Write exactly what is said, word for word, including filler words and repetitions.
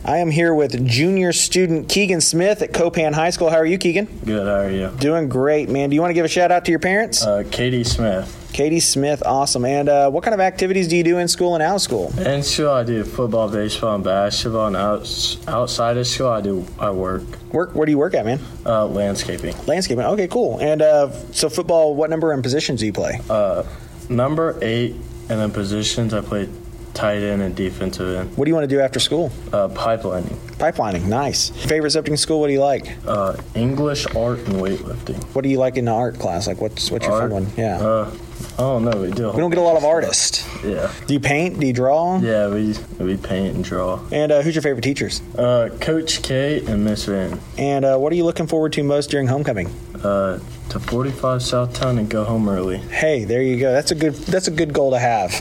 I am here with junior student Keegan Smith at Copan High School. How are you, Keegan? Good, how are you? Doing great, man. Do you want to give a shout-out to your parents? Uh, Katie Smith. Katie Smith, awesome. And uh, what kind of activities do you do in school and out of school? In school, I do football, baseball, and basketball. And out, outside of school, I do I work. Work? Where do you work at, man? Uh, landscaping. Landscaping. Okay, cool. And uh, so football, what number and positions do you play? Uh, number eight, and then positions, I play tight end and defensive end. What do you want to do after school? Uh, pipelining. Pipelining, nice. Favorite subject in school, what do you like? Uh, English, art, and weightlifting. What do you like in the art class? Like, what's what's your Art? fun one? Yeah. Uh, I don't know. We do. We don't get a lot of artists. Yeah. Do you paint? Do you draw? Yeah, we we paint and draw. And uh, who's your favorite teachers? Uh, Coach K and Miss Van. And uh, what are you looking forward to most during homecoming? Uh, to forty-five Southtown and go home early. Hey, there you go. That's a good. That's a good goal to have.